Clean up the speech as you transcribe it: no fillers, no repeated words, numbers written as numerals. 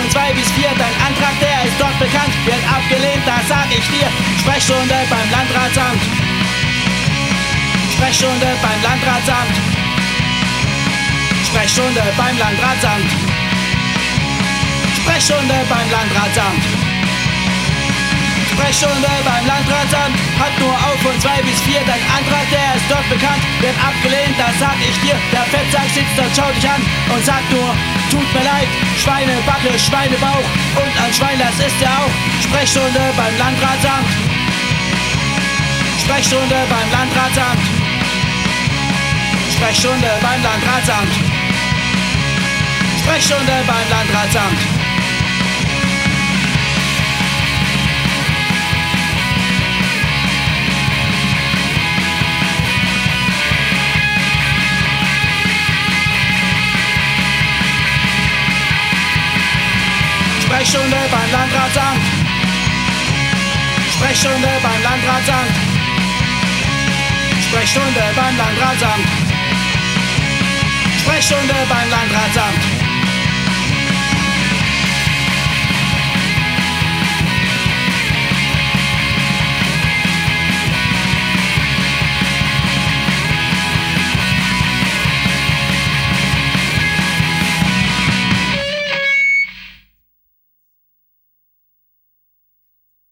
von 2 bis 4. Dein Antrag, der ist dort bekannt, wird abgelehnt, das sag ich dir. Sprechstunde beim Landratsamt. Sprechstunde beim Landratsamt. Sprechstunde beim Landratsamt. Sprechstunde beim Landratsamt. Sprechstunde beim Landratsamt. Hat nur auf von 2 bis 4. Dein Antrag, der ist dort bekannt, wird abgelehnt, das sag ich dir. Der Fettsack sitzt dort, schaut dich an und sagt nur, tut mir leid, Schweinebacke, Schweinebauch und ein Schwein, das ist er auch. Sprechstunde beim Landratsamt. Sprechstunde beim Landratsamt. Sprechstunde beim Landratsamt. Sprechstunde beim Landratsamt. Sprechstunde beim Landratsamt. Sprechstunde beim Landratsamt. Sprechstunde beim Landratsamt.